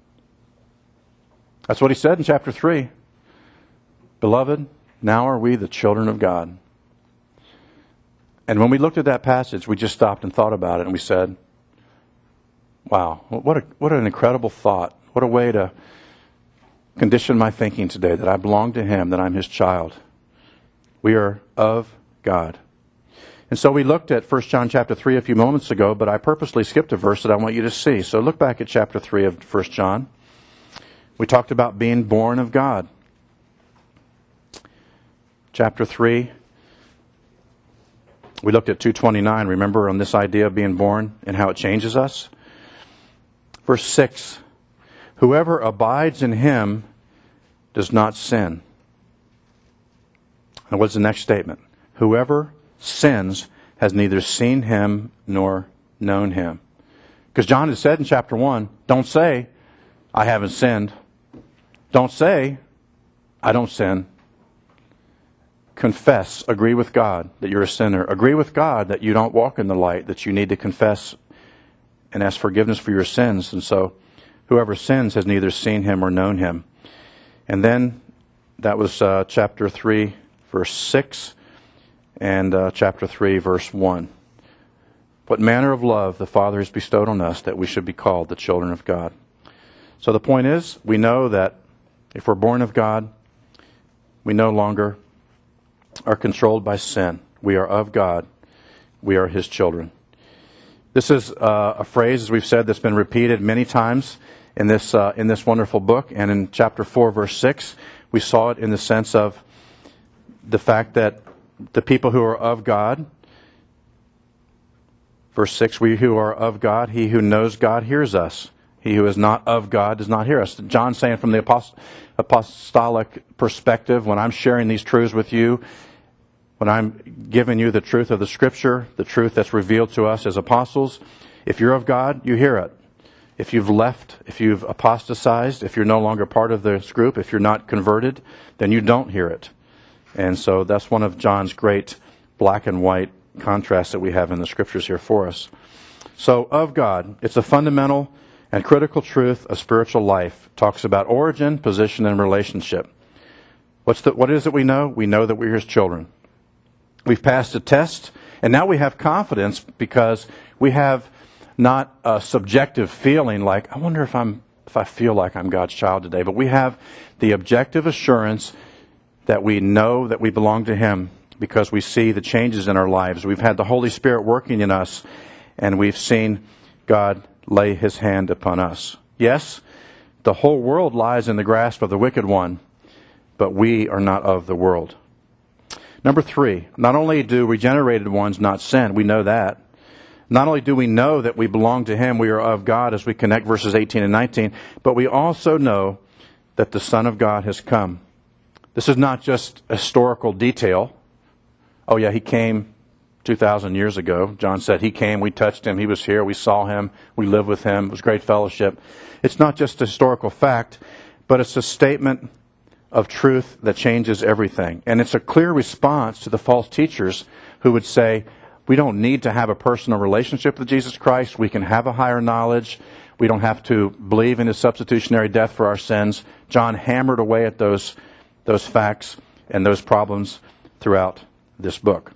That's what He said in chapter three. Beloved, now are we the children of God. And when we looked at that passage, we just stopped and thought about it, and we said, wow, what a, what an incredible thought. What a way to condition my thinking today, that I belong to Him, that I'm His child. We are of God. And so we looked at First John chapter three a few moments ago, but I purposely skipped a verse that I want you to see. So look back at chapter three of First John. We talked about being born of God. Chapter three, we looked at two twenty-nine, remember, on this idea of being born and how it changes us? Verse six, whoever abides in Him does not sin. And what's the next statement? Whoever sins has neither seen Him nor known Him. Because John has said in chapter one, don't say, I haven't sinned. Don't say, I don't sin. Confess, agree with God that you're a sinner. Agree with God that you don't walk in the light, that you need to confess and ask forgiveness for your sins. And so whoever sins has neither seen Him or known Him. And then that was uh, chapter three, verse six, and uh, chapter three, verse one. What manner of love the Father has bestowed on us that we should be called the children of God. So the point is, we know that if we're born of God, we no longer are controlled by sin. We are of God. We are His children. This is uh, a phrase, as we've said, that's been repeated many times in this uh, in this wonderful book. And in chapter four, verse six, we saw it in the sense of the fact that the people who are of God, verse six, we who are of God, he who knows God hears us. He who is not of God does not hear us. John saying from the apost- apostolic perspective, when I'm sharing these truths with you, when I'm giving you the truth of the Scripture, the truth that's revealed to us as apostles, if you're of God, you hear it. If you've left, if you've apostatized, if you're no longer part of this group, if you're not converted, then you don't hear it. And so that's one of John's great black and white contrasts that we have in the Scriptures here for us. So, of God, it's a fundamental and critical truth of spiritual life. It talks about origin, position, and relationship. What's the, what is it we know? We know that we're His children. We've passed a test, and now we have confidence because we have not a subjective feeling like, I wonder if I'm if I feel like I'm God's child today, but we have the objective assurance that we know that we belong to Him because we see the changes in our lives. We've had the Holy Spirit working in us, and we've seen God lay His hand upon us. Yes, the whole world lies in the grasp of the wicked one, but we are not of the world. Number three, not only do regenerated ones not sin, we know that. Not only do we know that we belong to Him, we are of God as we connect verses eighteen and nineteen, but we also know that the Son of God has come. This is not just a historical detail. Oh yeah, He came two thousand years ago. John said He came, we touched Him, He was here, we saw Him, we lived with Him, it was great fellowship. It's not just a historical fact, but it's a statement of truth that changes everything. And it's a clear response to the false teachers who would say, we don't need to have a personal relationship with Jesus Christ, we can have a higher knowledge, we don't have to believe in His substitutionary death for our sins. John hammered away at those, those facts and those problems throughout this book.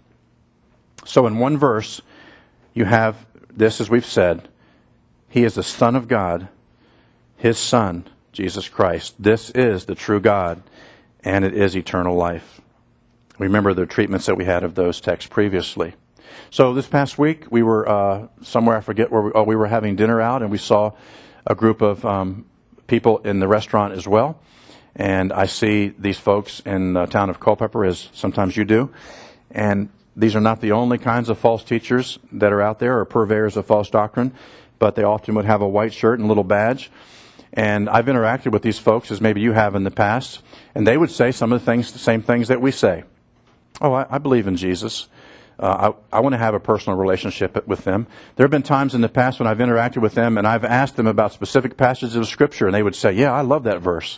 So in one verse, you have this, as we've said, He is the Son of God, His Son, Jesus Christ. This is the true God, and it is eternal life. Remember the treatments that we had of those texts previously. So this past week, we were uh, somewhere, I forget where we, oh, we were having dinner out, and we saw a group of um, people in the restaurant as well. And I see these folks in the town of Culpeper, as sometimes you do. And these are not the only kinds of false teachers that are out there or purveyors of false doctrine, but they often would have a white shirt and a little badge. And I've interacted with these folks, as maybe you have in the past, and they would say some of the things, the same things that we say. Oh, I, I believe in Jesus. Uh, I, I want to have a personal relationship with them. There have been times in the past when I've interacted with them and I've asked them about specific passages of Scripture, and they would say, yeah, I love that verse.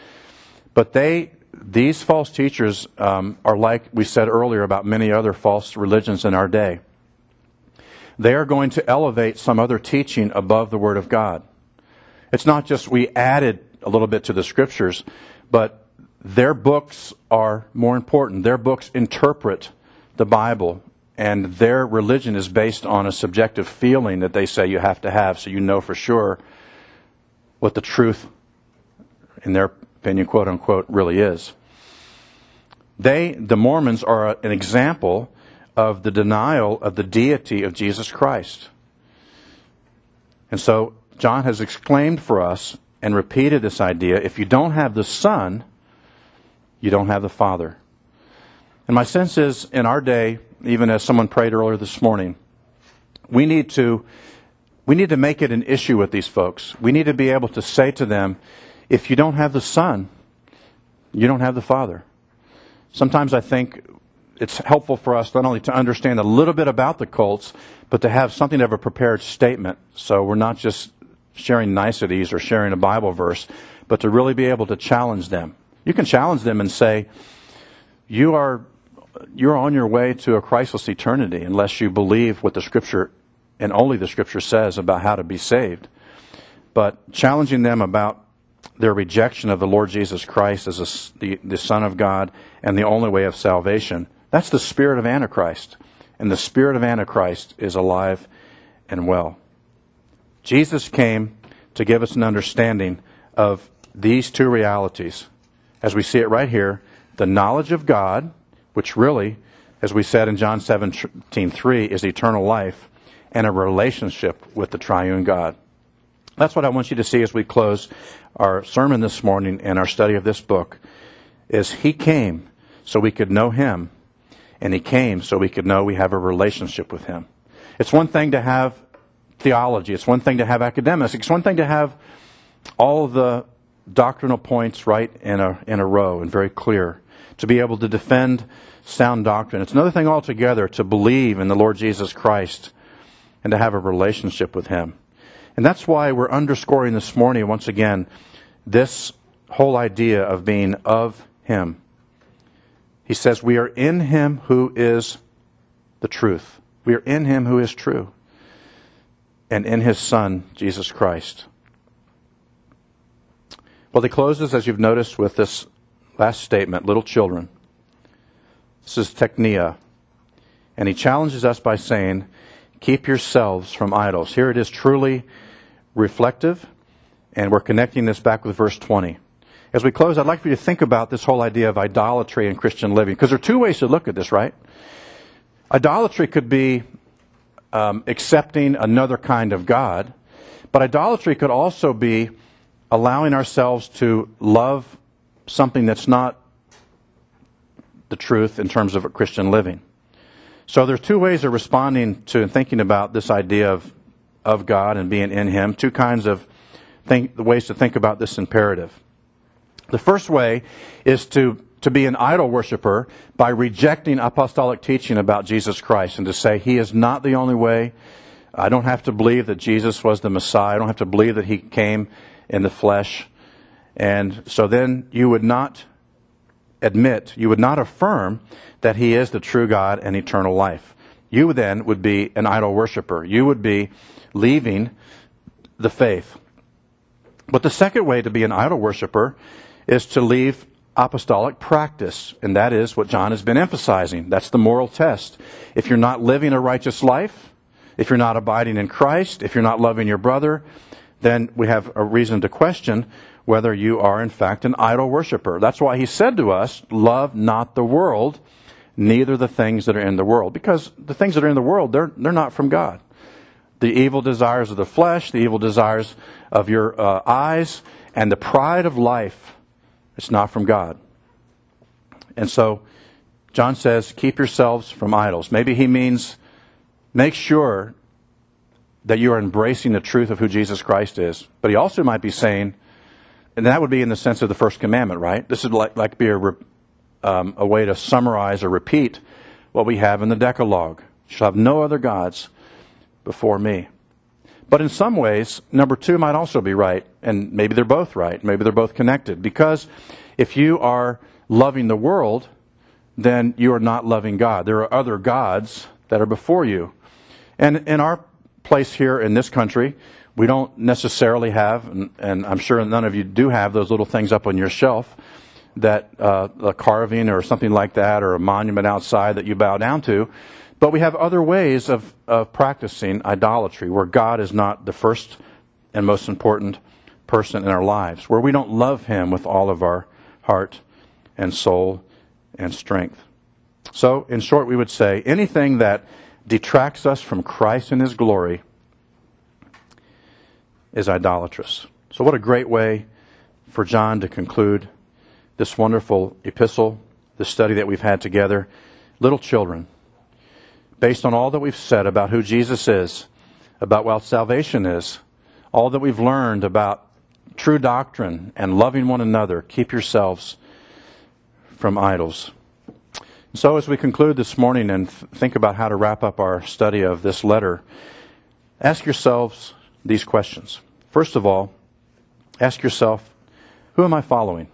But they... These false teachers um, are like we said earlier about many other false religions in our day. They are going to elevate some other teaching above the Word of God. It's not just we added a little bit to the Scriptures, but their books are more important. Their books interpret the Bible, and their religion is based on a subjective feeling that they say you have to have so you know for sure what the truth in their opinion, quote unquote, really is. They, the Mormons, are an example of the denial of the deity of Jesus Christ. And so John has exclaimed for us and repeated this idea, if you don't have the Son, you don't have the Father. And my sense is, in our day, even as someone prayed earlier this morning, we need to we need to make it an issue with these folks. We need to be able to say to them, if you don't have the Son, you don't have the Father. Sometimes I think it's helpful for us not only to understand a little bit about the cults, but to have something of a prepared statement. So we're not just sharing niceties or sharing a Bible verse, but to really be able to challenge them. You can challenge them and say, you are you're on your way to a Christless eternity unless you believe what the Scripture and only the Scripture says about how to be saved. But challenging them about their rejection of the Lord Jesus Christ as a, the, the Son of God and the only way of salvation, that's the spirit of Antichrist. And the spirit of Antichrist is alive and well. Jesus came to give us an understanding of these two realities. As we see it right here, the knowledge of God, which really, as we said in John seventeen three, is eternal life, and a relationship with the triune God. That's what I want you to see as we close our sermon this morning and our study of this book, is He came so we could know Him, and He came so we could know we have a relationship with Him. It's one thing to have theology. It's one thing to have academics. It's one thing to have all the doctrinal points right in a, in a row and very clear, to be able to defend sound doctrine. It's another thing altogether to believe in the Lord Jesus Christ and to have a relationship with Him. And that's why we're underscoring this morning, once again, this whole idea of being of Him. He says we are in Him who is the truth. We are in Him who is true. And in His Son, Jesus Christ. Well, he closes, as you've noticed, with this last statement, little children. This is teknia. And he challenges us by saying, keep yourselves from idols. Here it is truly reflective, and we're connecting this back with verse twenty. As we close, I'd like for you to think about this whole idea of idolatry in Christian living, because there are two ways to look at this, right? Idolatry could be um, accepting another kind of God, but idolatry could also be allowing ourselves to love something that's not the truth in terms of a Christian living. So there are two ways of responding to and thinking about this idea of, of God and being in Him. Two kinds of think, ways to think about this imperative. The first way is to, to be an idol worshiper by rejecting apostolic teaching about Jesus Christ and to say He is not the only way. I don't have to believe that Jesus was the Messiah. I don't have to believe that He came in the flesh. And so then you would not admit, you would not affirm that He is the true God and eternal life. You then would be an idol worshiper. You would be leaving the faith. But the second way to be an idol worshiper is to leave apostolic practice. And that is what John has been emphasizing. That's the moral test. If you're not living a righteous life, if you're not abiding in Christ, if you're not loving your brother, then we have a reason to question whether you are in fact an idol worshiper. That's why he said to us, love not the world, neither the things that are in the world. Because the things that are in the world, they're, they're not from God. The evil desires of the flesh, the evil desires of your uh, eyes, and the pride of life, it's not from God. And so, John says, keep yourselves from idols. Maybe he means, make sure that you are embracing the truth of who Jesus Christ is. But he also might be saying, and that would be in the sense of the first commandment, right? This would like, like be a, um, a way to summarize or repeat what we have in the Decalogue. You shall have no other gods before me. But in some ways, number two might also be right. And maybe they're both right. Maybe they're both connected. Because if you are loving the world, then you are not loving God. There are other gods that are before you. And in our place here in this country, we don't necessarily have, and, and I'm sure none of you do have those little things up on your shelf, that uh, a carving or something like that, or a monument outside that you bow down to. But we have other ways of, of practicing idolatry, where God is not the first and most important person in our lives, where we don't love Him with all of our heart and soul and strength. So, in short, we would say anything that detracts us from Christ and His glory is idolatrous. So what a great way for John to conclude this wonderful epistle, the study that we've had together. Little children, based on all that we've said about who Jesus is, about what salvation is, all that we've learned about true doctrine and loving one another, keep yourselves from idols. So as we conclude this morning and think about how to wrap up our study of this letter, ask yourselves these questions. First of all, ask yourself, who am I following?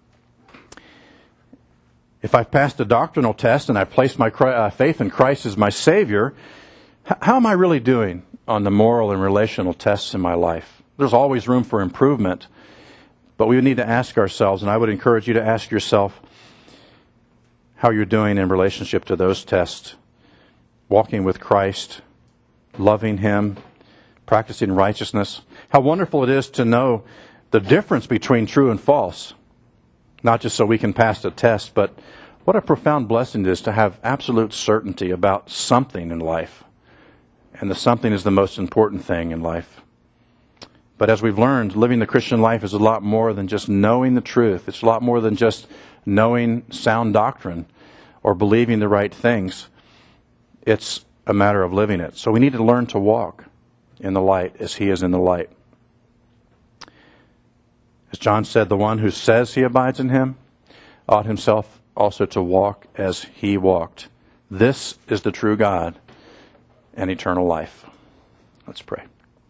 If I've passed a doctrinal test and I've placed my uh, faith in Christ as my Savior, h- how am I really doing on the moral and relational tests in my life? There's always room for improvement, but we need to ask ourselves, and I would encourage you to ask yourself how you're doing in relationship to those tests. Walking with Christ, loving Him, practicing righteousness. How wonderful it is to know the difference between true and false. Not just so we can pass the test, but what a profound blessing it is to have absolute certainty about something in life. And the something is the most important thing in life. But as we've learned, living the Christian life is a lot more than just knowing the truth. It's a lot more than just knowing sound doctrine or believing the right things. It's a matter of living it. So we need to learn to walk in the light as He is in the light. As John said, the one who says he abides in Him ought himself also to walk as He walked. This is the true God and eternal life. Let's pray.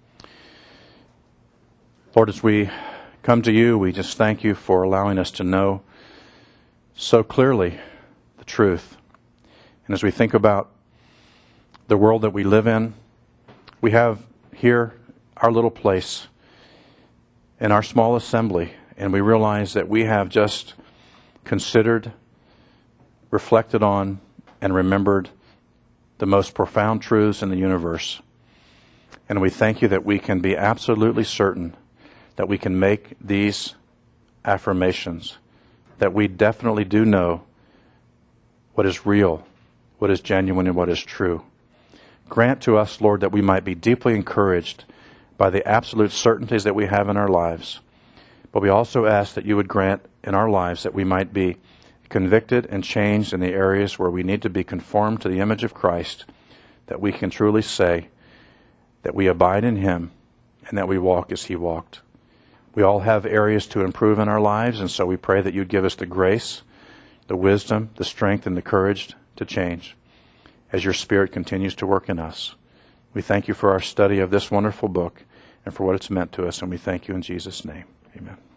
Lord, as we come to You, we just thank You for allowing us to know so clearly the truth. And as we think about the world that we live in, we have here our little place in our small assembly, and we realize that we have just considered, reflected on, and remembered the most profound truths in the universe. And we thank You that we can be absolutely certain that we can make these affirmations, that we definitely do know what is real, what is genuine, and what is true. Grant to us, Lord, that we might be deeply encouraged by the absolute certainties that we have in our lives. But we also ask that You would grant in our lives that we might be convicted and changed in the areas where we need to be conformed to the image of Christ, that we can truly say that we abide in Him and that we walk as He walked. We all have areas to improve in our lives, and so we pray that You'd give us the grace, the wisdom, the strength, and the courage to change as Your Spirit continues to work in us. We thank You for our study of this wonderful book and for what it's meant to us, and we thank You in Jesus' name. Amen.